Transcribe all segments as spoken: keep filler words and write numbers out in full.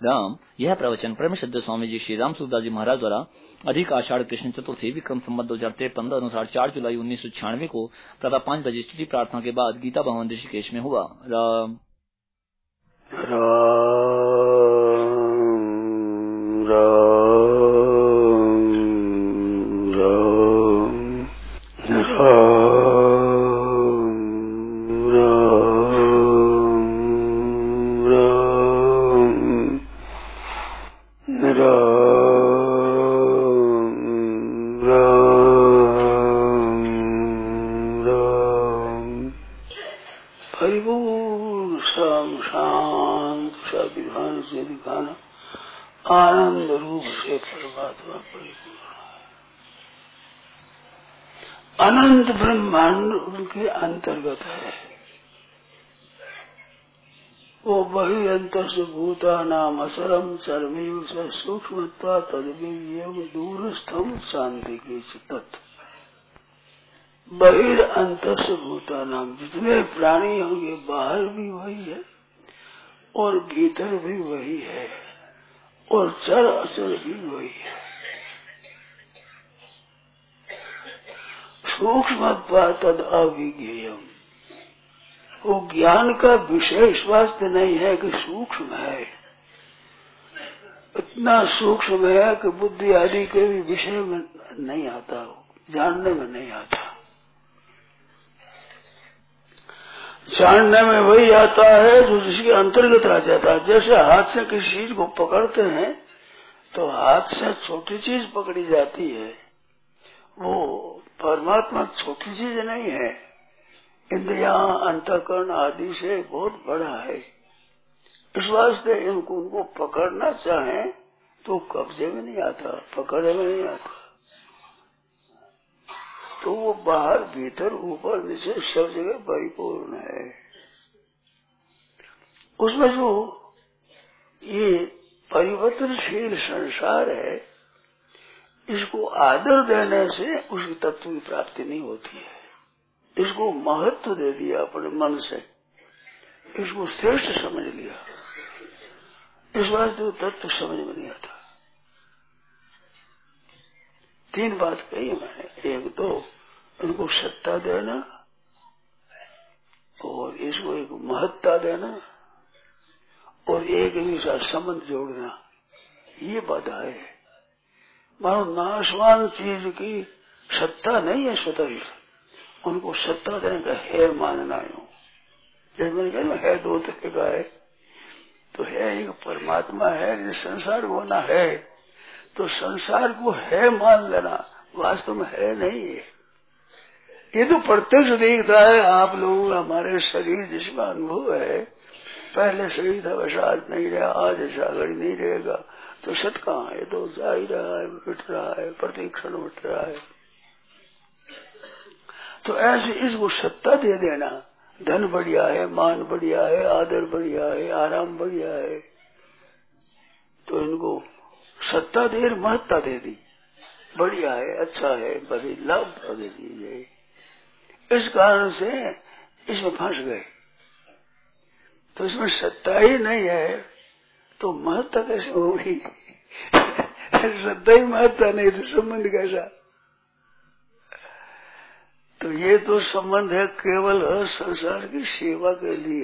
राम। यह प्रवचन परम श्रद्धेय स्वामी जी श्री राम सूरदास जी महाराज द्वारा अधिक आषाढ़ कृष्ण चतुर्थी विक्रम संवत दो हजार तिरपन अनुसार चार जुलाई उन्नीस सौ छियानवे को प्रातः पांच बजे स्तुति प्रार्थना के बाद गीता भवन ऋषिकेश में हुआ। राम राम राम आनंद रूप से परमात्मा परिपूर्ण अनंत ब्रह्मांड उनके अंतर्गत है। वो वही अंतर से भूता नाम असरम चरमेव से सूक्ष्म तदव्यम दूरस्थम शांति के चित्त बहिर अंतर से भूता नाम जितने प्राणी होंगे बाहर भी वही है और भीतर भी वही है और चर अचर भी वही है। सूक्ष्म तद अविज्ञेयम वो ज्ञान का विषय स्वास्थ्य नहीं है कि सूक्ष्म है, इतना सूक्ष्म है कि बुद्धि आदि के भी विषय में नहीं आता, जानने में नहीं आता। जानने में वही आता है जो जिसके अंतर्गत आ जाता है। जैसे हाथ से किसी चीज को पकड़ते हैं तो हाथ से छोटी चीज पकड़ी जाती है, वो परमात्मा छोटी चीज नहीं है, इंद्रिया अंतःकरण आदि से बहुत बड़ा है। इस वास्ते इनको उनको पकड़ना चाहे तो कब्जे में नहीं आता, पकड़े में नहीं आता। तो वो बाहर भीतर ऊपर नीचे सब जगह परिपूर्ण है। उसमें जो ये परिवर्तनशील संसार है, इसको आदर देने से उसकी तत्व की प्राप्ति नहीं होती है। इसको महत्व दे दिया अपने मन से, इसको श्रेष्ठ समझ लिया, इस वास्ते वो तत्व समझ में नहीं आता। तीन बात कही मैंने, एक तो उनको सत्ता देना और इसको एक महत्ता देना और एक भी साथ संबंध जोड़ना, ये बाधा है। मानो नाशवान चीज की सत्ता नहीं है स्वतंत्र, उनको सत्ता देने का है मानना यूं। जैसे मैंने कहा है दो तरह का है, तो है एक परमात्मा है, जो संसार होना है तो संसार को है मान लेना, वास्तव में है नहीं है। ये तो प्रत्यक्ष दिखता है। आप लोगों का हमारे शरीर जिसका अनुभव है, पहले शरीर था वैसा आज नहीं रहा, आज ऐसा घड़ी नहीं रहेगा, तो सत कहाँ है? तो जा ही रहा है, मिट रहा है, प्रतिक्षण मिट रहा है। तो ऐसे इसको सत्ता दे देना, धन बढ़िया है, मान बढ़िया है, आदर बढ़िया है, आराम बढ़िया है, तो इनको सत्ता दे महत्ता दे दी, बढ़िया है, अच्छा है, बड़ी लाभ दे दी। इस कारण से इसमें फंस गए। तो इसमें सत्ता ही नहीं है तो महत्ता कैसे होगी? सत्ता ही महत्ता नहीं तो संबंध कैसा? तो ये तो संबंध है केवल संसार की सेवा के लिए।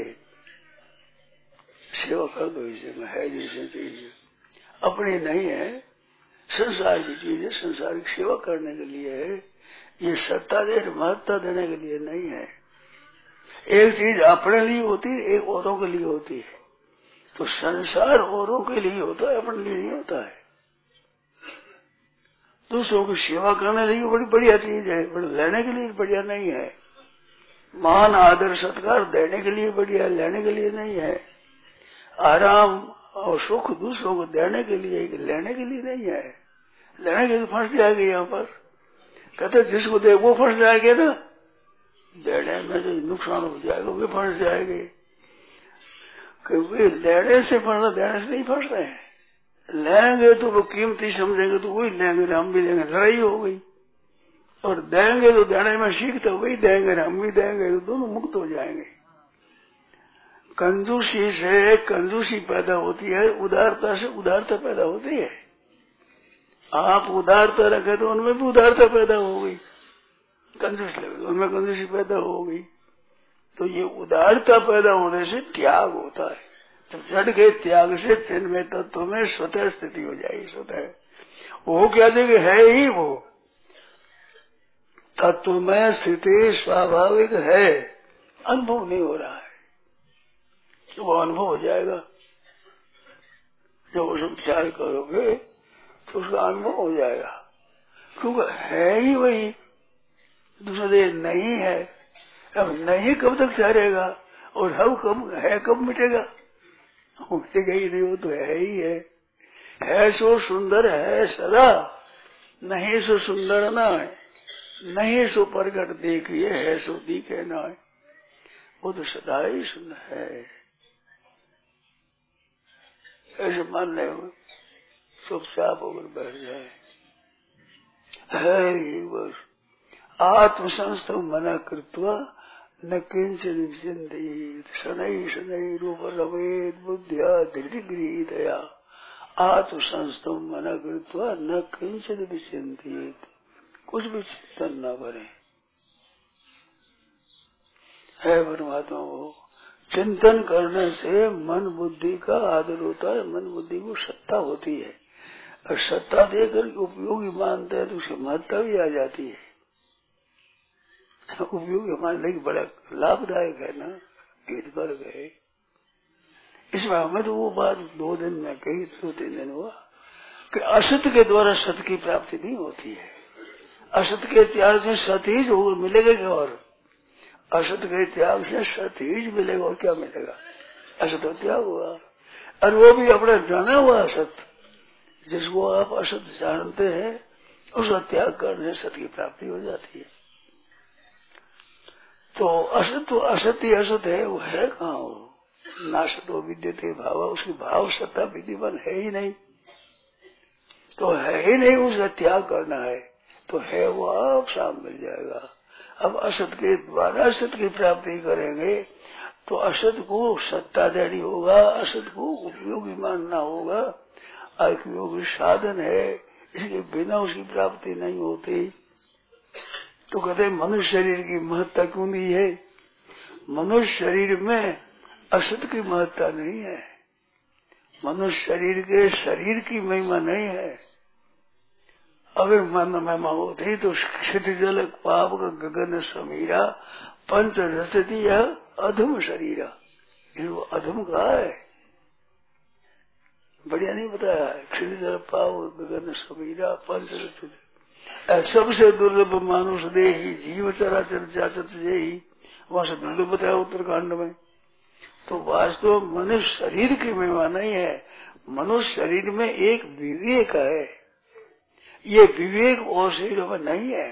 सेवा का कोई जगह है जैसे चीज अपनी नहीं है, संसार की चीज है, संसार की सेवा करने के लिए है। ये सत्ता दे महत्ता देने के लिए नहीं है। एक चीज अपने लिए होती है, एक औरों के लिए होती है। तो संसार औरों के लिए होता है, अपने लिए नहीं होता है। दूसरों की सेवा करने के लिए बड़ी बढ़िया चीज है, बड़ी लेने के लिए बढ़िया नहीं है। मान आदर सत्कार देने के लिए बढ़िया, लेने के लिए नहीं है। आराम और सुख दूसरों को देने के लिए, लेने के लिए नहीं है। लेने के लिए फंस जाएगा यहाँ पर। कहते जिसको दे वो फंस जाएंगे ना, देने में जो नुकसान हो जाएगा वो फंस जाएंगे। क्योंकि लेने से फंसना, देने से नहीं फंस रहे हैं। लेंगे तो वो कीमती समझेंगे तो वही लेंगे, हम भी लेंगे, लड़ाई हो गई। और देंगे तो देने में सीखते वही देंगे, हम भी देंगे, तो दोनों मुक्त हो जाएंगे। कंजूसी से कंजूसी पैदा होती है, उदारता से उदारता पैदा होती है। आप उदारता रखे तो उनमें भी उदारता पैदा हो गई, कंजूस लगे तो उनमें कंजूसी पैदा हो गई। तो ये उदारता पैदा होने से त्याग होता है। तो जड़ के त्याग से चिन्मय तत्व में स्वतः स्थिति हो जाएगी। स्वतः वो क्या देखे, है ही वो तत्व में स्थिति स्वाभाविक है, अनुभव नहीं हो रहा है। तो वो अनुभव हो जाएगा। जब उस विचार करोगे तो उसका अनुभव हो जाएगा, क्योंकि है ही वही, दूसरा देह नहीं है। अब नहीं कब तक ठहरेगा, और हम कब है कब मिटेगा, मिटेगा ही नहीं, वो तो है ही है। है सो सुंदर है सदा, नहीं सो सुंदर ना है, नहीं सो प्रकट देखिए, है सो दिखे ना है, वो तो सदा ही सुंदर है। ऐसे मानने में चुपचाप होकर बैठ जाए, है ही बस। आत्मसंस्थ मना कृत्वा न किंचन विचिंतयेत्, शनैः शनैः रूप रवेद बुद्धिया धृति गृहीतया। आत्मसंस्थ मना कृत्वा न किंचन विचिंतयेत्, कुछ भी चिंतन न करे। है परमात्मा वो। चिंतन करने से मन बुद्धि का आदर होता है, मन बुद्धि को सत्ता होती है, और सत्ता देकर उपयोगी मानते हैं तो उसकी महत्ता भी आ जाती है। उपयोगी मानने की बड़ा लाभदायक है ना, हितकर गए। इसमें हमें तो वो बात दो दिन में कही, दो तीन दिन हुआ कि असत के द्वारा सत की प्राप्ति नहीं होती है। असत के त्याग से सतीज हो मिलेगा क्या, और असत के त्याग से सतीज मिलेगा, और क्या मिलेगा। असत का त्याग हुआ, और वो भी अपना जाना हुआ असत, जिसको आप असत जानते हैं उसका त्याग करने से सत की प्राप्ति हो जाती है। तो असत तो असत ही असत है, वो है कहाँ, वो नासतो विद्यते भाव, उसकी भाव सत्ता विधिवन है ही नहीं, तो है ही नहीं, उसका त्याग करना है, तो है वो आप साम मिल जाएगा। अब असत के द्वारा असत की प्राप्ति करेंगे तो असत को सत्ता देनी होगा, असत को उपयोगी मानना होगा, उपयोगी साधन है, इसके बिना उसकी प्राप्ति नहीं होती। तो कहते मनुष्य शरीर की महत्ता क्यों दी है। मनुष्य शरीर में असत की महत्ता नहीं है, मनुष्य शरीर के शरीर की महिमा नहीं है। अगर मन महिमा होती तो क्षितिजल पाप का गगन समीरा पंच रसती यह अधम शरीरा, वो अधम कहा है, बढ़िया नहीं बताया है। क्षितिजल पाप गगन समीरा पंच रसती, सबसे दुर्लभ मानुष देही जीव चराचर जाचत जेही, वहां से दुर्लभ बताया उत्तरकांड में। तो वास्तव मनुष्य शरीर की महिमा नहीं है, मनुष्य शरीर में एक विवेक है, ये विवेक और शरीरों में नहीं है।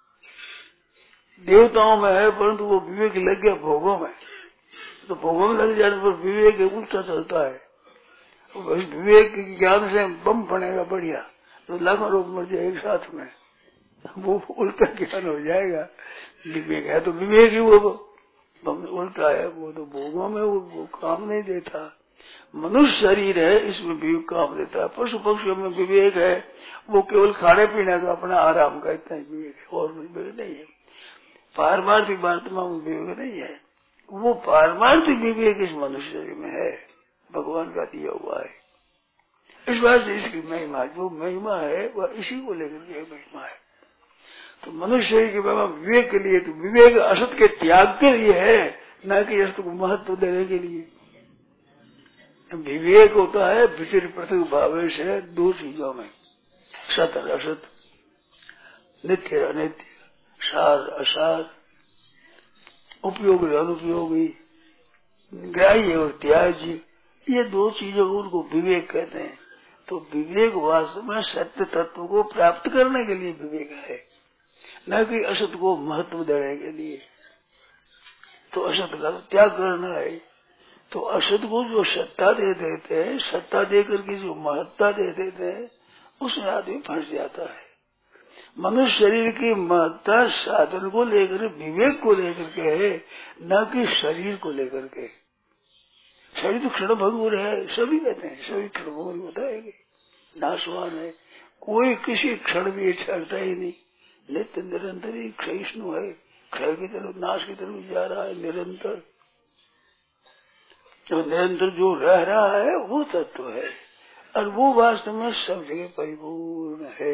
देवताओं में है, परंतु वो विवेक लग गया भोगों में, तो भोगों में लग जाने पर विवेक उल्टा चलता है। विवेक के ज्ञान से बम बनेगा बढ़िया, तो लाखों लोग मर जाए एक साथ में, वो उल्टा ज्ञान हो जाएगा। विवेक है तो विवेक ही वो बम उल्टा है, वो तो भोगों में वो, वो काम नहीं देता। मनुष्य शरीर है, इसमें विवेक काम देता है। पशु पक्षियों में विवेक है, वो केवल खाने पीने का अपना आराम का इतना विवेक है, और विवेक नहीं है। पारमार्थिक आत्मा में विवेक नहीं है, वो पारमार्थिक विवेक इस मनुष्य शरीर में है, भगवान का दिया हुआ है। इस बात से इसकी महिमा, जो महिमा है वह इसी को लेकर के महिमा है। तो मनुष्य शरीर की महिमा विवेक के लिए, तो विवेक असत के त्याग के लिए है, न कि असत को महत्व देने के लिए। विवेक होता है विचित्र पृथक भावेश है दो चीजों में, सत और असत, नित्य अनित्य, सार असार, उपयोगी अनुपयोगी, ग्राह्य और त्याज्य, ये दो चीजों को उनको विवेक कहते हैं। तो विवेक वास्तव में सत्य तत्व को प्राप्त करने के लिए विवेक है, न कि असत को महत्व देने के लिए। तो असत का त्याग करना है। तो असत को जो सत्ता दे देते हैं, सत्ता देकर के जो महत्ता दे देते हैं, उसमें आदमी फंस जाता है। मनुष्य शरीर की महत्ता साधन को लेकर, विवेक को लेकर के है, न कि शरीर को लेकर के। शरीर तो क्षण भंगुर है, सभी कहते हैं सभी क्षण भंगुर होता है, नाशवान है, कोई किसी क्षण भी छड़ता ही नहीं, नित्य निरंतर ही क्षयिष्णु है, क्षय की तरफ नाश की तरफ जा रहा है निरंतर। तो निरंतर जो रह रहा है वो तत्व है, और वो वास्तव में सब जगह परिपूर्ण है।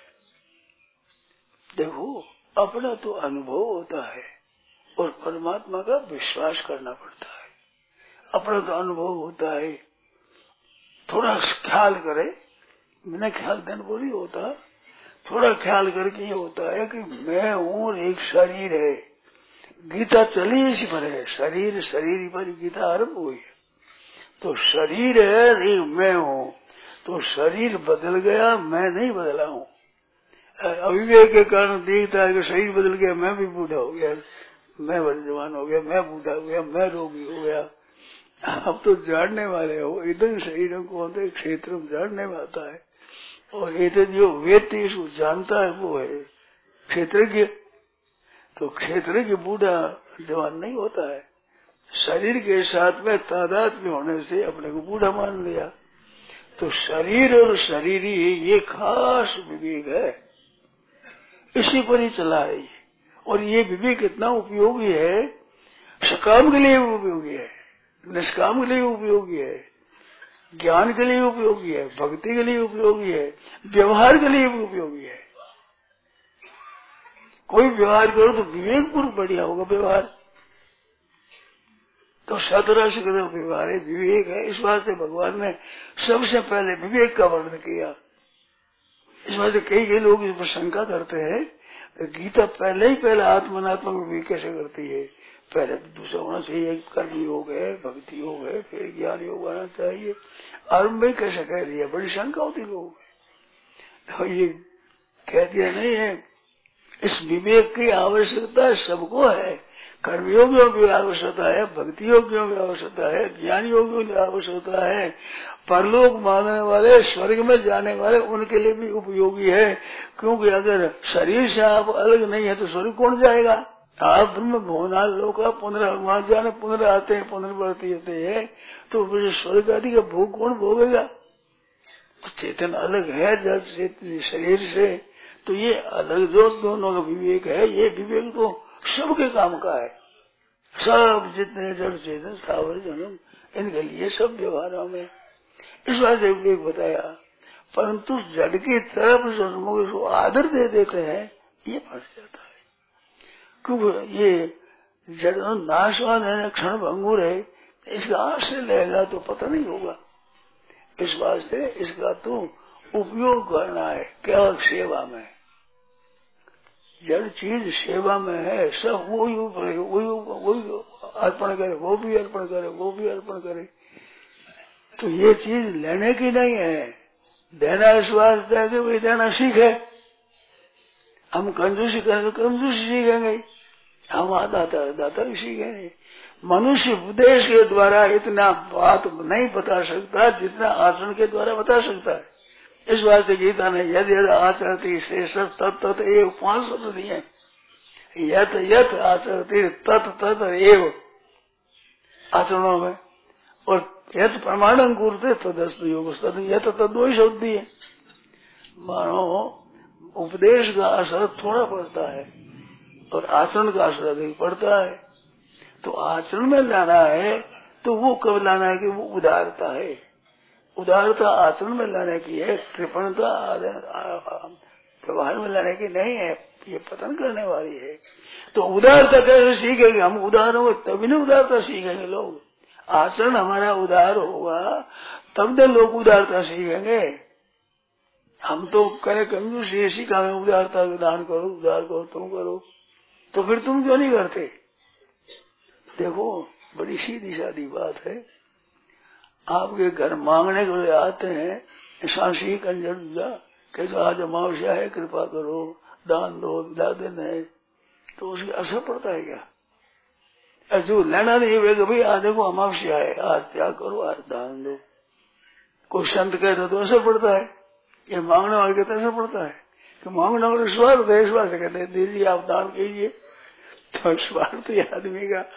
देखो अपना तो अनुभव होता है और परमात्मा का विश्वास करना पड़ता है। अपना तो अनुभव होता है, थोड़ा ख्याल करे, मैंने ख्याल देन बोली होता, थोड़ा ख्याल करके ये होता है कि मैं हूँ और एक शरीर है। गीता चली इसी पर है, शरीर शरीर पर गीता आरंभ हुई है। तो शरीर है, एक मैं हूँ, तो शरीर बदल गया, मैं नहीं बदला हूँ। अविवेक के कारण देखता है कि शरीर बदल गया, मैं भी बूढ़ा हो गया, मैं जवान हो गया, मैं बूढ़ा हो गया, मैं रोगी हो गया। अब तो जानने वाले हो, इधर शरीरों को होते क्षेत्र में जानने में आता है, और इधर जो व्यक्ति इसको जानता है वो है क्षेत्रज्ञ। तो क्षेत्रज्ञ बूढ़ा जवान नहीं होता है, शरीर के साथ में तादाद में होने से अपने को बूढ़ा मान लिया। तो शरीर और शरीरी ये खास विवेक है, इसी पर ही चला है ये। और ये विवेक इतना उपयोगी है, सकाम के लिए उपयोगी है, निष्काम के लिए उपयोगी है, ज्ञान के लिए उपयोगी है, भक्ति के लिए उपयोगी है, व्यवहार के लिए भी उपयोगी है। कोई व्यवहार करो तो विवेक पूर्व बढ़िया होगा व्यवहार, तो सतराश का व्यवहार है, विवेक है। इस बात से भगवान ने सबसे पहले विवेक का वर्णन किया। इस बात से कई कई लोग इस पर शंका करते हैं, गीता पहले ही पहले आत्मनात्मा में विवेक कैसे करती है, पहले तो दूसरा होना चाहिए, कर्म योग है, भक्ति योग है, फिर ज्ञान योग आना चाहिए, आरंभ में कैसे कह दिया, बड़ी शंका होती लोगों में। तो ये कह दिया नहीं है, इस विवेक की आवश्यकता सबको है, कर्मयोगियों की आवश्यकता है, भक्ति योगियों की आवश्यकता है, ज्ञान योगियों की आवश्यकता है, परलोक मांगने वाले, स्वर्ग में जाने वाले, उनके लिए भी उपयोगी है। क्योंकि अगर शरीर से आप अलग नहीं है तो स्वर्ग कौन जाएगा? आप ब्रह्म भुवना लोक पुनः वहां जाने पुनः आते हैं, पुनर्वर्ती होते हैं, तो मुझे स्वर्ग आदि का भोग कौन भोगेगा? तो चेतन अलग है जड़ शरीर से, तो ये अलग जो दोनों का विवेक है, ये विवेक तो सबके काम का है। सब जितने जड़ चेतन स्थावर जन्म, इनके लिए सब व्यवहारों में इस बात से विवेक बताया। परंतु जड़ की तरफ जन्मों को आदर दे देते हैं, ये फंस जाता है। क्योंकि ये जड़ नाशवान है, क्षण भंगुर है, इसका आश्रय लेगा तो पता नहीं होगा। इस बात से इसका तो उपयोग करना है केवल सेवा में। जड़ चीज सेवा में है, सब वही वही वही अर्पण करे, वो भी अर्पण करे, वो भी अर्पण करे। तो ये चीज लेने की नहीं है, देना इस वास्ते है कि वही देना सीखे। हम कंजूसी करेंगे तो कंजूसी सीखेंगे, हम दाता दाता भी सीखेंगे। मनुष्य उपदेश के द्वारा इतना बात नहीं बता सकता जितना आचरण के द्वारा बता सकता है। इस बात से गीता ने यदि यद आचरती शेष तत् तत् एव पांच शब्द दिए, यथ यथ आचरती तत् तत् एव आचरणों में, और यथ प्रमाणम गुरुते तदस्तु योग तद यथ तद वही शब्द दिए। मानो उपदेश का असर थोड़ा पड़ता है और आचरण का असर अधिक पड़ता है। तो आचरण में लाना है तो वो कब लाना है कि वो उदारता है, उदारता आचरण में लाने की है, कृपणता व्यवहार में लाने की नहीं है, ये पतन करने वाली है। तो उदारता कैसे सीखेंगे? हम उदार होंगे तभी नहीं उदारता सीखेंगे लोग। आचरण हमारा उदार होगा तब तो लोग उदारता सीखेंगे। हम तो करे कंजूस ये सीखा हमें उदारता दान करो, उदार करो, तुम करो, तो फिर तुम क्यों नहीं करते? देखो बड़ी सीधी सादी बात है, आपके घर मांगने के लिए आते हैं सांसी कंजर कैसे आज अमावस्या है, कृपा करो, दान दो, दिला देना है, तो उसकी असर पड़ता है क्या? जो लेना नहीं वे भाई आज देखो अमावस्या है, आज त्याग करो, आज दान दो। कोई संत कहते तो असर पड़ता है, ये मांगने वाले कहते असर पड़ता है कि मांगने वाले स्वार्थ है, इस बात से कहते हैं दीजिए आप दान कीजिए। तो स्वार्थ आदमी का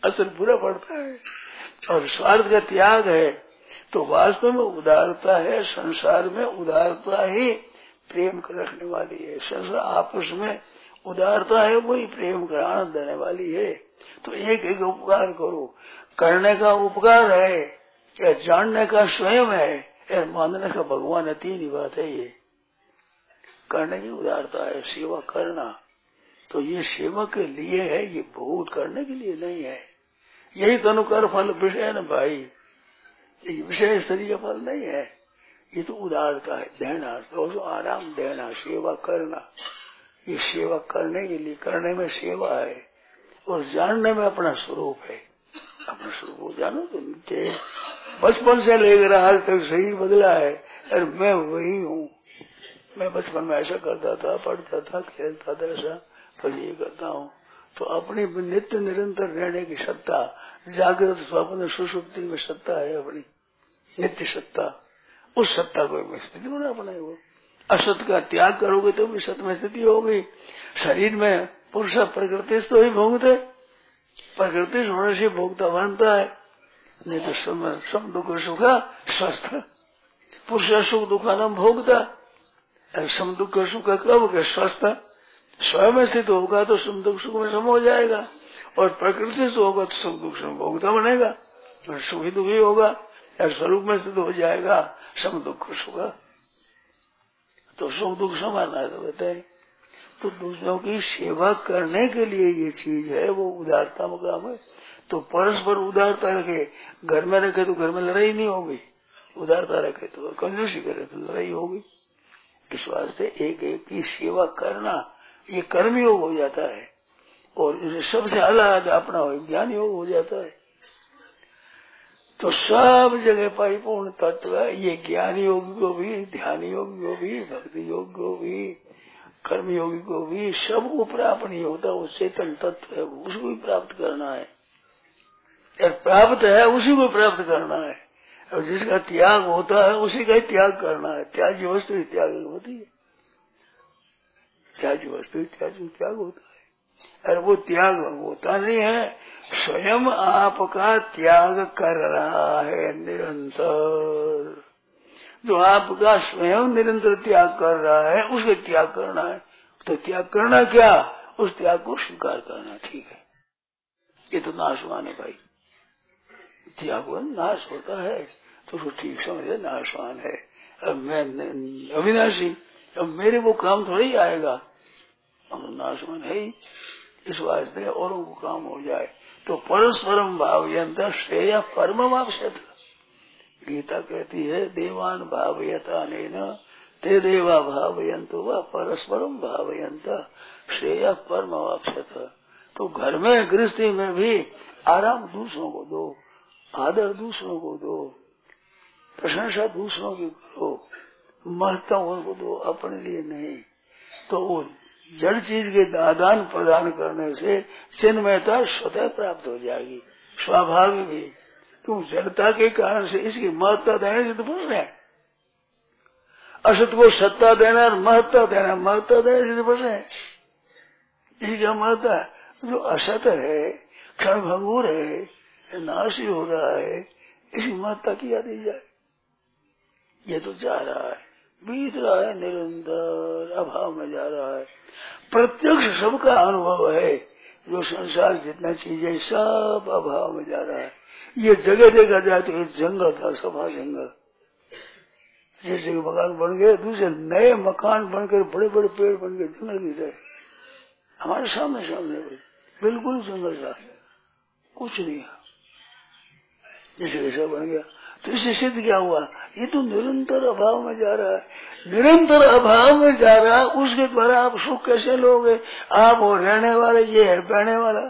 असर बुरा पड़ता है। और स्वार्थ का त्याग है तो वास्तव में उदारता है। संसार में उदारता ही प्रेम को रखने वाली है। संसार आपस में उदारता है, वही प्रेम का आनंद देने वाली है। तो एक एक उपकार करो। करने का उपकार है या जानने का स्वयं है या मानने का भगवान है, तीन ही बात है। ये करने की उदारता है, सेवा करना। तो ये सेवा के लिए है, ये भोग करने के लिए नहीं है। यही तनु कर फल विषय है न भाई, ये विषय स्त्री का फल नहीं है। ये तो उदारता है, देना, तो आराम देना, सेवा करना। ये सेवा करने के लिए, करने में सेवा है और जानने में अपना स्वरूप है। अपना स्वरूप जानो तो नित्य बचपन से लेकर आज तक शरीर बदला है और मैं वही हूँ। मैं बचपन में ऐसा करता था, पढ़ता था, खेलता था, ऐसा तो ये करता हूँ। तो अपनी नित्य निरंतर रहने की सत्ता, जागृत स्वप्न सुषुप्ति में सत्ता है, अपनी नित्य सत्ता। उस सत्ता को मैं स्थिति बना अपने वो असत का त्याग करोगे तो भी सत में स्थिति होगी। शरीर में पुरुष प्रकृति तो ही भोगते, प्रकृति होने से भोगता बनता है। नहीं तो सम, सम दुख सुख स्वस्थ पुरुष सुख दुखानम भोगता, सम दुख सुख कब के स्वस्थ स्वयं स्थित होगा तो सम दुख सुख में सम हो जाएगा। और प्रकृति से होगा तो सम दुख सुख भोगता बनेगा और सुखी दुखी होगा। या स्वरूप में स्थित हो जाएगा सम दुख सुख, तो सुख दुख समान रहते हैं। तो दूसरों की सेवा करने के लिए ये चीज है, वो उदारता मकाम है। तो परस्पर उदारता रखे, घर में रखे तो घर में लड़ाई नहीं होगी, उदारता रखे तो कंजूसी करे तो लड़ाई होगी। इस वास्ते एक एक की सेवा करना ये कर्म योग हो जाता है और इसे सबसे अलग अपना ज्ञान योग हो जाता है। तो सब जगह परिपूर्ण तत्व है। ये ज्ञान योगी को भी, ध्यान योगी को भी, भक्ति योग को भी, कर्म योगी को भी, सब को प्राप्त नहीं होता। वो चेतन तत्व है, उसको भी प्राप्त करना है। प्राप्त है उसी को प्राप्त करना है। और जिसका त्याग होता है उसी का ही त्याग करना है। त्याज्य वस्तु ही त्याग होती है, त्याज्य वस्तु ही त्याग त्याग होता है। और वो त्याग होता नहीं है, स्वयं आपका त्याग कर रहा है निरंतर। जो आपका स्वयं निरंतर त्याग कर रहा है उसके त्याग करना है। तो त्याग करना क्या, उस त्याग को स्वीकार करना। ठीक है, ये तो नाशवान है भाई, त्याग नाश होता है तो उसको ठीक समझे, नाशवान है। अब मैं अविनाशी, अब मेरे वो काम थोड़ी आएगा, अब नाशवान है ही। इस वास्ते औरों को काम हो जाए तो परस्परम भावयंत श्रेय परम आवश्यक। गीता कहती है देवान भावयता नैन ते देवा भावयंतो व परस्परम भावयंत श्रेय परम आवश्यक। तो घर में गृहस्थी में भी आराम दूसरों को दो, आदर दूसरों को दो, प्रशंसा दूसरों की करो, महत्व उनको दो, अपने लिए नहीं। तो वो जड़ चीज के आदान प्रदान करने से चिन्मयता स्वतः प्राप्त हो जाएगी, स्वाभाविक ही। क्यों, जड़ता के कारण से इसकी महत्ता देने से तो बन रहे हैं। असत को सत्ता देना और महत्ता देना, महत्ता देने से तो बन रहे हैं। इसकी क्या महत्ता है? जो असत है, क्षणभंगुर है, नाशी हो रहा है, इसकी महत्ता किया दी जाए। ये तो जा रहा है, बीत रहा है, निरंतर अभाव में जा रहा है। प्रत्यक्ष सबका अनुभव है, जो संसार जितना चीजें सब अभाव में जा रहा है। ये जगह देखा जाए तो एक जंगल था, सभा जंगल। जिस जगह मकान बन गए, दूसरे नए मकान बनकर बड़े बड़े पेड़ बन गए, जंगल की तरह हमारे सामने सामने बिल्कुल जंगल था, कुछ नहीं है। जैसे जैसा बन गया तो इससे सिद्ध क्या हुआ, ये तो निरंतर अभाव में जा रहा है। निरंतर अभाव में जा रहा है, उसके द्वारा आप सुख कैसे लोगे? आप वो रहने वाले, ये है बहने वाला,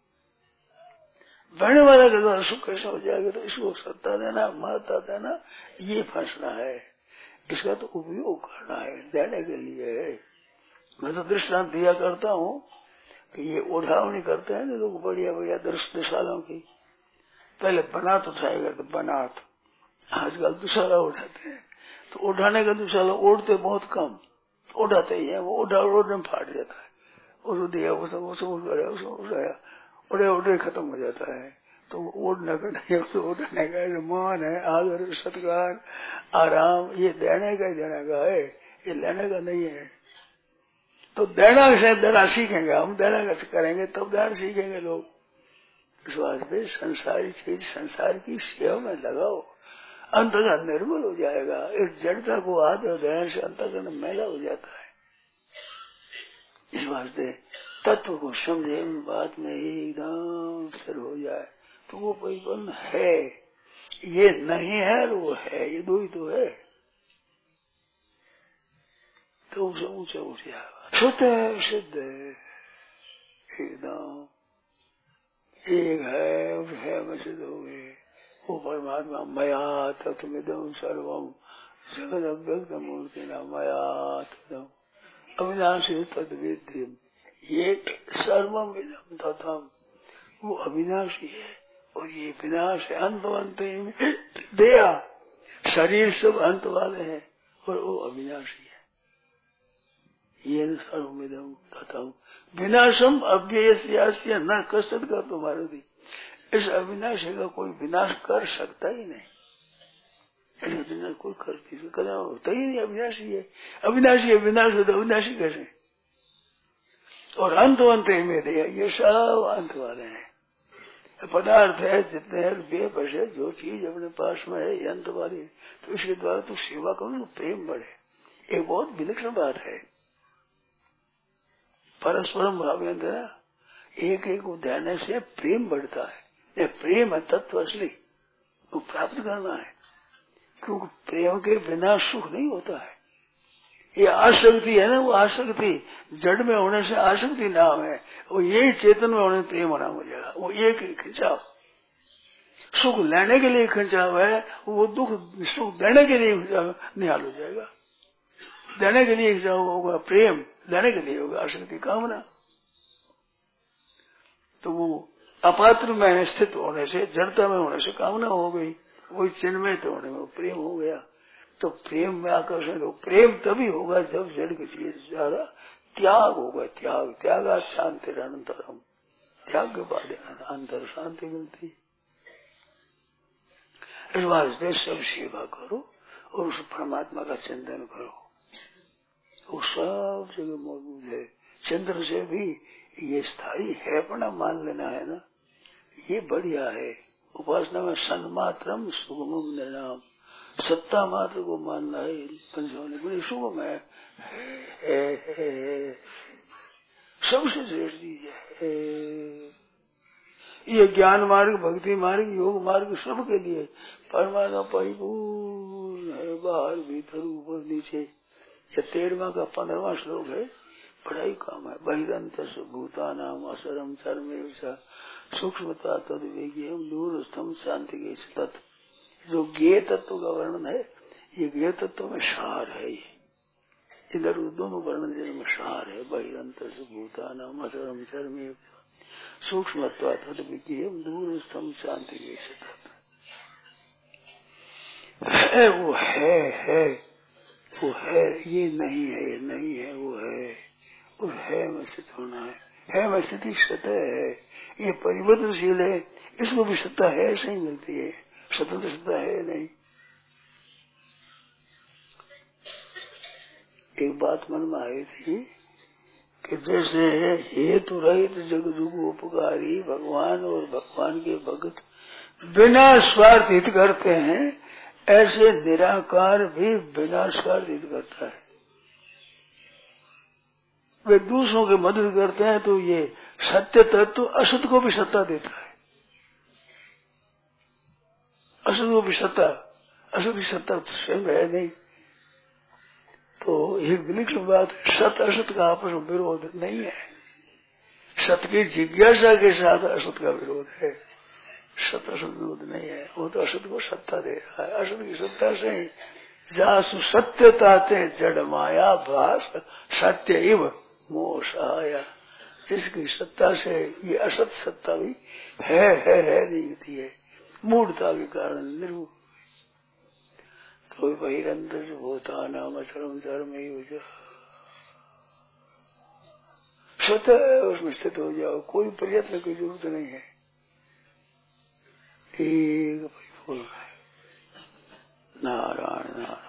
बहने वाले के द्वारा सुख कैसे हो जाएगा? तो इसको सत्ता देना, महत्ता देना, ये फंसना है। इसका तो उपयोग करना है, देने के लिए है। मैं तो दृष्टांत दिया करता हूँ कि ये ओढ़ावनी करते हैं लोग, बढ़िया बढ़िया दृष्टिशालों की। पहले बनात उठाएगा तो बनात, आजकल दुशाला उठाते हैं। तो उठाने का दुशाला ओढ़ते बहुत कम, उठाते ही है वो, उठा ओढ़ने में फाट जाता है। उसको दिया, उसको उसको उठाया, उसको उठाया, उड़े उड़े खत्म हो जाता है। तो उड़ने का नहीं, तो उड़ने का मान है, आदर सत्कार आराम, ये देने का देने का है, ये लेने का नहीं है। तो देना से देना सीखेंगे हम, देना का करेंगे तब देना सीखेंगे लोग। इस वास्ते संसारी चीज संसार की सेवा में लगाओ, अंतःकरण निर्मल हो जाएगा। इस जड़ता को आदर देने से अंतःकरण मैला हो जाता है। इस वास्ते तत्व को समझे, बात में एकदम स्थिर हो जाए तो वो परिपूर्ण है, ये नहीं है वो है, ये दो ही तो है, तो उसे ऊंचे उठ जाएगा। शुद्ध है, सिद्ध है, एकदम एक है, उस है में सिद्ध हो गए। वो परमात्मा मया तत्वमिदं सर्वम जगद अव्यक्त मूर्ति न मया तत्व अविनाशी तद्विद्यम, ये सर्वम इदं तथम, वो अविनाशी है और ये विनाश है। अंतवंत दया, शरीर सब अंत वाले हैं और वो अविनाशी है। ये सर्वमिदं तथम विनाशम अव्ययस्य न कष्ट का तुम्हारे दी, इस अविनाशी का कोई विनाश कर सकता ही नहीं। विनाश कोई करती कदा होता ही नहीं, अविनाशी है। अविनाशी है, विनाश होता अविनाशी कैसे? और अंतवंत में दया, ये सब अंत वाले हैं। पदार्थ है जितने हैं, रुपये पैसे जो चीज अपने पास में है ये अंत वाली, तो इसके द्वारा तू सेवा करो तो प्रेम बढ़े। एक बहुत विलक्षण बात है, परस्परम भावेंद्र, एक एक को ध्यान से प्रेम बढ़ता है। ये प्रेम है तत्व असली, वो प्राप्त करना है, क्योंकि प्रेम के बिना सुख नहीं होता है। ये आसक्ति है ना, वो आसक्ति जड़ में होने से आसक्ति नाम है, वो यही चेतन में होने प्रेम नाम हो जाएगा। वो एक खिंचाव, सुख लेने के लिए खिंचाव है, वो दुख सुख देने के लिए निहाल हो जाएगा। देने के लिए खिंचाव होगा प्रेम, देने के लिए होगा आसक्ति कामना। तो वो अपात्र में स्थित होने से, जड़ता में होने से कामना हो गई, वही चिन्मय होने में प्रेम हो गया। तो प्रेम में आकर्षण हो, प्रेम तभी होगा जब जड़ की चीज ज्यादा त्याग होगा। त्याग त्यागा शांति अनंतरम, त्याग के बाद अंतर शांति मिलती। इस वास्ते सब सेवा करो और उस परमात्मा का चिंतन करो, वो सब जगह मौजूद है। चंद्र से भी ये स्थायी है, अपना मान लेना है ना, ये बढ़िया है। उपासना में सन्मात्रम सुगमम निर्णाम, सत्ता मात्र को मानना है पंचों बड़ी सुगम है, है, है, है। सबसे श्रेष्ठ चीज है ये। ज्ञान मार्ग, भक्ति मार्ग, योग मार्ग सबके लिए परमात्मा परिपूर्ण है, बाहर भीतर ऊपर नीचे। ये तेरहवा का पंद्रहवा श्लोक है, बड़ा ही काम है। बहिरंत भूतानाम असरम चरमेव सूक्ष्मता तद विज्ञेयम दूरस्थम शांति के तत्व। जो ज्ञेय तत्व का वर्णन है, ये ज्ञेय तत्व में सार है। ये इधर दोनों वर्णन जिनमें सार है। बहिरंत भूतानाम असरम चरमेव सूक्ष्मता तद विज्ञेयम दूरस्थम शांति के तत्व। वो है है वो है, ये नहीं है, ये नहीं है, वो है। वो है में स्थित होना है, है में स्थिति सतह है। ये परिवर्तनशील है, इसको भी सत्ता है ऐसे ही मिलती है, स्वतंत्र सत्ता है नहीं। एक बात मन में आई थी कि जैसे हेतु रहित जग जुग उपकारी भगवान और भगवान के भक्त बिना स्वार्थ हित करते हैं, ऐसे निराकार भी बिना स्वार्थ हित करता है। वे दूसरों की मदद करते हैं तो ये सत्य तत्व असत को भी सत्ता देता है। असत को भी सत्ता, असत की सत्ता स्वयं है नहीं। तो एक विलक्षण बात है, सत असत का आपस में विरोध नहीं है। सत्य की जिज्ञासा के साथ असत का विरोध है, सत असत विरोध नहीं है। वो तो असत को सत्ता दे रहा है। असत की सत्ता से जासु सत्यताते जड़ माया भास सत्य इव मोह सहाया। जिसकी सत्ता से ये असत सत्ता भी है है है नहीं होती है, मूढ़ता के कारण निर्भूत। तो बहिरंतर भूता नाम अचरम धर्म स्वतः उसमें स्थित हो जाओ, कोई प्रयत्न की जरूरत नहीं है। एक बोल नारायण नारायण।